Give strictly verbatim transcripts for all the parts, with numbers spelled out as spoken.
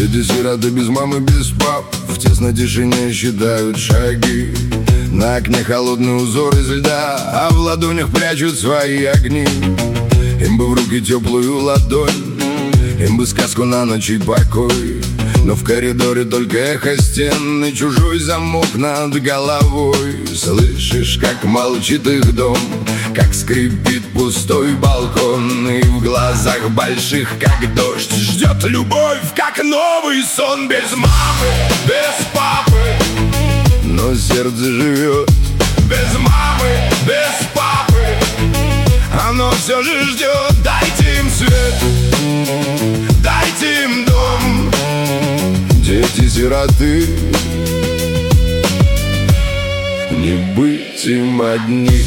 Дети-сироты без мамы, без пап в тесной тишине считают шаги. На окне холодный узор из льда, а в ладонях прячут свои огни. Им бы в руки теплую ладонь, им бы сказку на ночь и покой. Но в коридоре только эхо стен и чужой замок над головой. Слышишь, как молчит их дом, как скрипит пустой балкон, и в глазах больших, как дождь, ждет любовь, как новый сон. Без мамы, без папы, но сердце живет. Без мамы, без папы, оно все же ждет. Дайте им свет, дайте им дом. Дети-сироты, не быть им одни.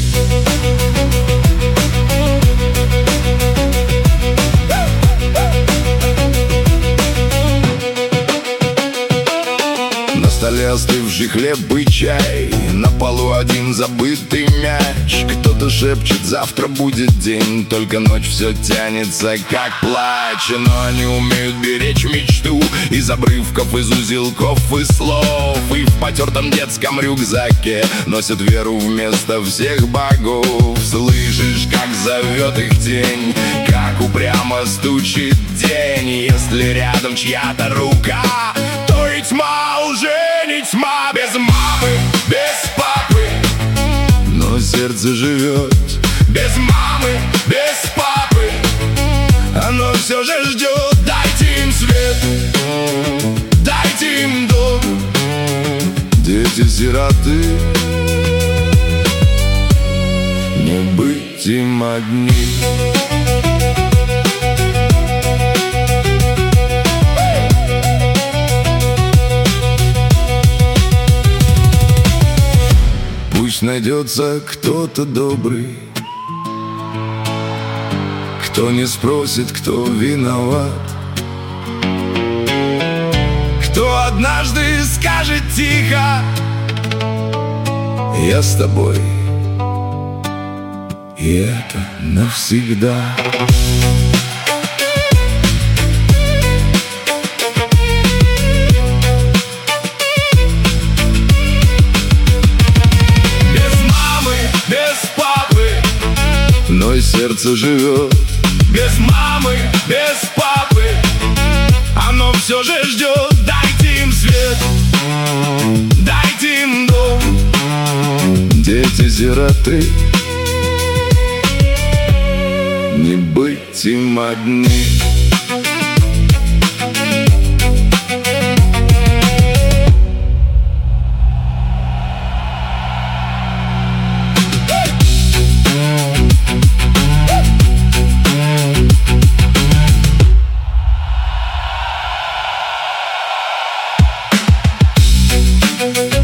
На столе остывший хлеб и чай, на полу один забытый мяч. Кто-то шепчет, завтра будет день, только ночь все тянется, как плач. Но они умеют беречь мечту из обрывков, из узелков и слов. И в потертом детском рюкзаке носят веру вместо всех богов. Слышишь, как зовет их тень, как упрямо стучит день. Если рядом чья-то рука, то и тьма уже не тьма. Без мамы, без папы, но сердце живет. Без мамы, без папы, оно все же ждет. Дайте им свет, дайте им дом. Дети-сироты, не быть им одни. Пусть найдется кто-то добрый, кто не спросит, кто виноват, кто однажды скажет тихо: я с тобой, и это навсегда. Но и сердце живет. Без мамы, без папы, оно все же ждет. Дайте им свет, дайте им дом. Дети-сироты, не быть им одни. We'll be right back.